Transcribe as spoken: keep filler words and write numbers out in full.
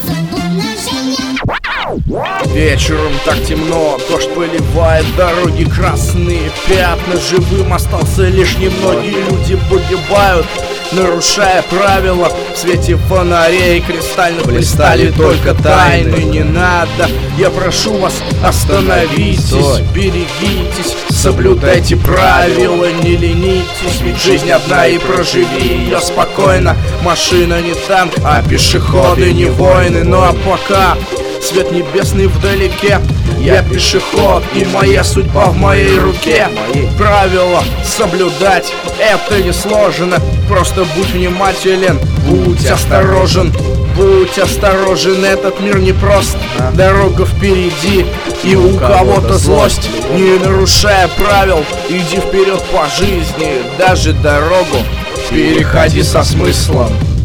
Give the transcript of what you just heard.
Вечером так темно, дождь поливает, дороги красные пятна. Живым остался лишь немногие люди погибают, нарушая правила. В свете фонарей кристально блистали только тайны. Не надо, я прошу вас, остановитесь, берегитесь, соблюдайте правила, не ленитесь, ведь жизнь одна и проживи ее спокойно. Машина не танк, а пешеходы не воины. Ну а пока свет небесный вдалеке, я пешеход, и моя судьба в моей руке. Правила соблюдать — это несложно, просто будь внимателен, будь осторожен. Будь осторожен, этот мир непрост, дорога впереди, и у кого-то злость. Не нарушая правил, иди вперед по жизни, даже дорогу переходи со смыслом.